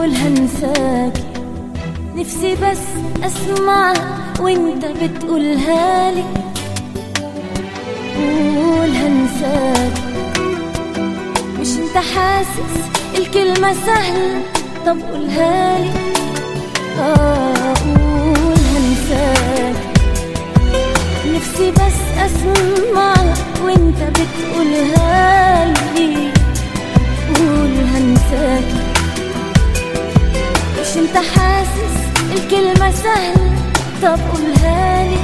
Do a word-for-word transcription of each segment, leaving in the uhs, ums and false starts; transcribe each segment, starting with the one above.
أقول هنساكي، نفسي بس أسمعها وانت بتقولها لي. قول هنساكي، مش انت حاسس الكلمة سهلة؟ طب قولها لي. آه قول هنساكي، نفسي بس أسمعها وانت بتقولها لي. قول هنساكي، مش انت حاسس الكلمة سهلة؟ طب قولها لي.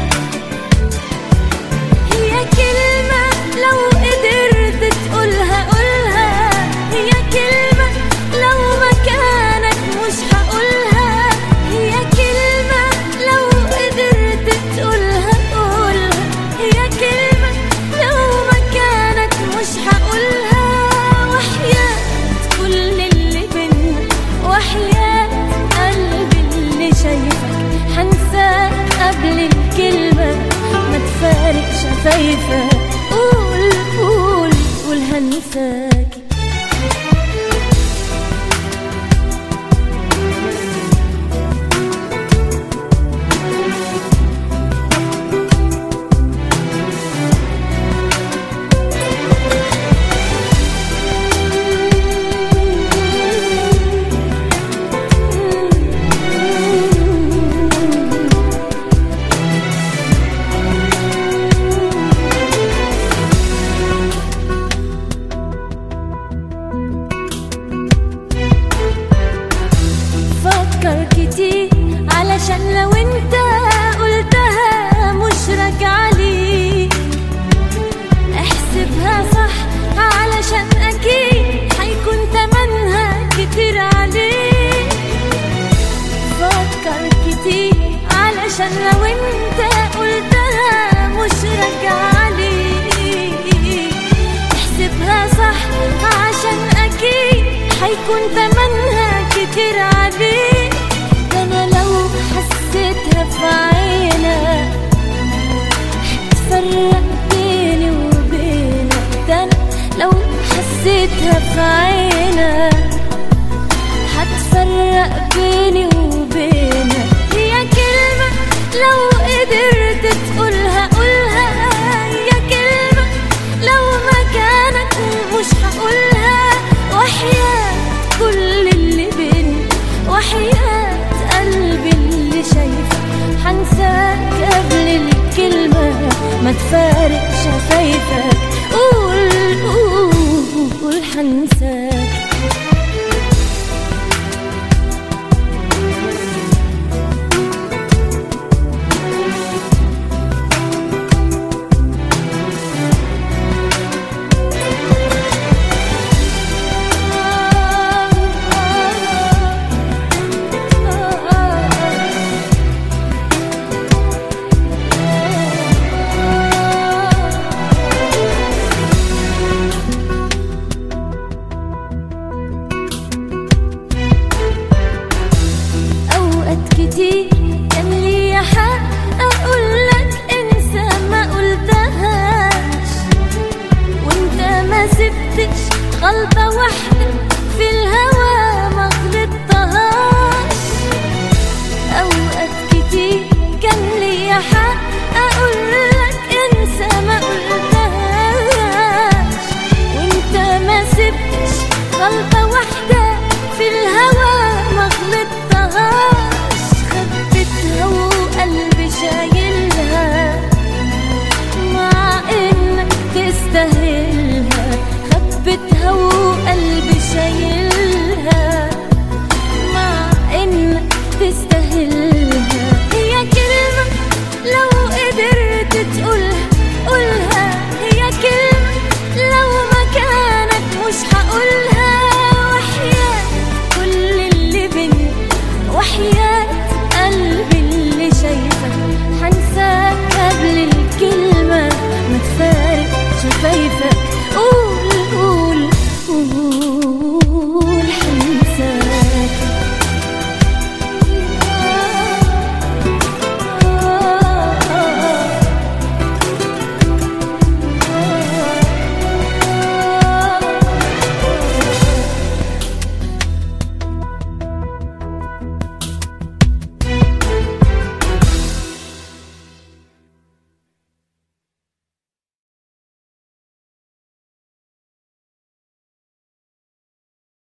هي كلمة لو قدرت تقولها قولها، هي كلمة لو مكانك مش هقولها، هي كلمة لو قدرت تقولها قولها، هي كلمة لو مكانك مش هقولها. وحياة كل اللي بينا، وحياة قلبي اللي شايفك، هنساك قبل الكلمة ما تفارق شفايفك. قول قول قول هنساكي. فكر كتير علشان لو انت قلتها مش راجعة ليك، احسبها صح علشان اكيد هيكون تمنها كتير عليك. فكر كتير علشان لو انت قلتها مش راجعة ليك، احسبها صح عشان اكيد هيكون تمنها كتير عليك. ده انا لو حسيتها في عينك هتفرق بيني وبينك، ده انا لو حسيتها في عينك هتفرق بيني وبينك. هي كلمة لو قدرت تقولها قولها، هي كلمة لو مكانك مش هقولها. وحياة كل اللي بينا، وحياة قلبي اللي شايفك، هنساك قبل الكلمة ما تفارق شفايفك. قول قول قول هنساك. كتير كان لي حق اقولك انسى ما قلتهاش، وانت ما سبتش غلطة واحدة